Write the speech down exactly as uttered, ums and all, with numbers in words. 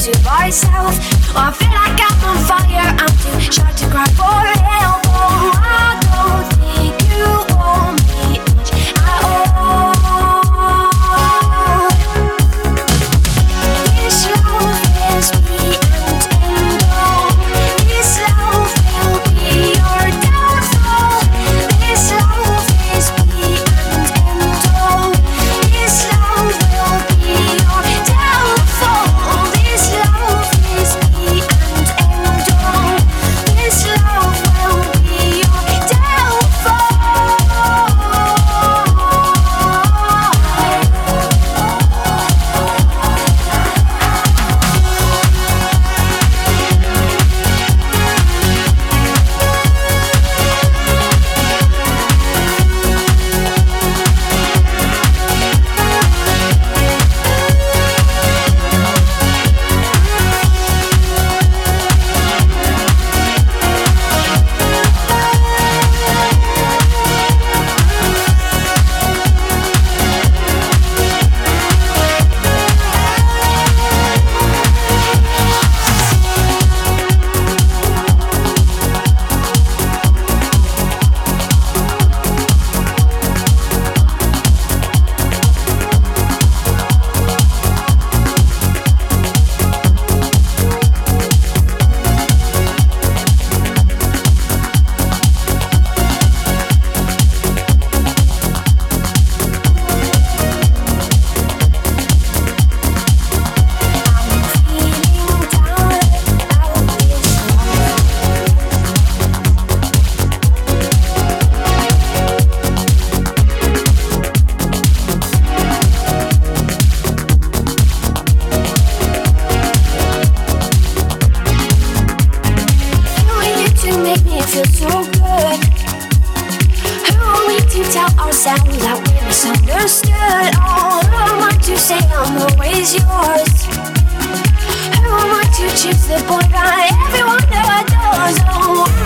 to myself. Oh, I feel like I'm on fire, I'm too shy to cry for help. Oh, I don't think you owe me much at all. This love is me and end all. This love will be your downfall. This love is me and end all. This love will be your downfall. This love is me and end all. This love will be your downfall. Feel so good. Who are we to tell ourselves that we're misunderstood? Oh, who am I to say I'm always yours? Who am I to choose the boy that everyone adores? Oh,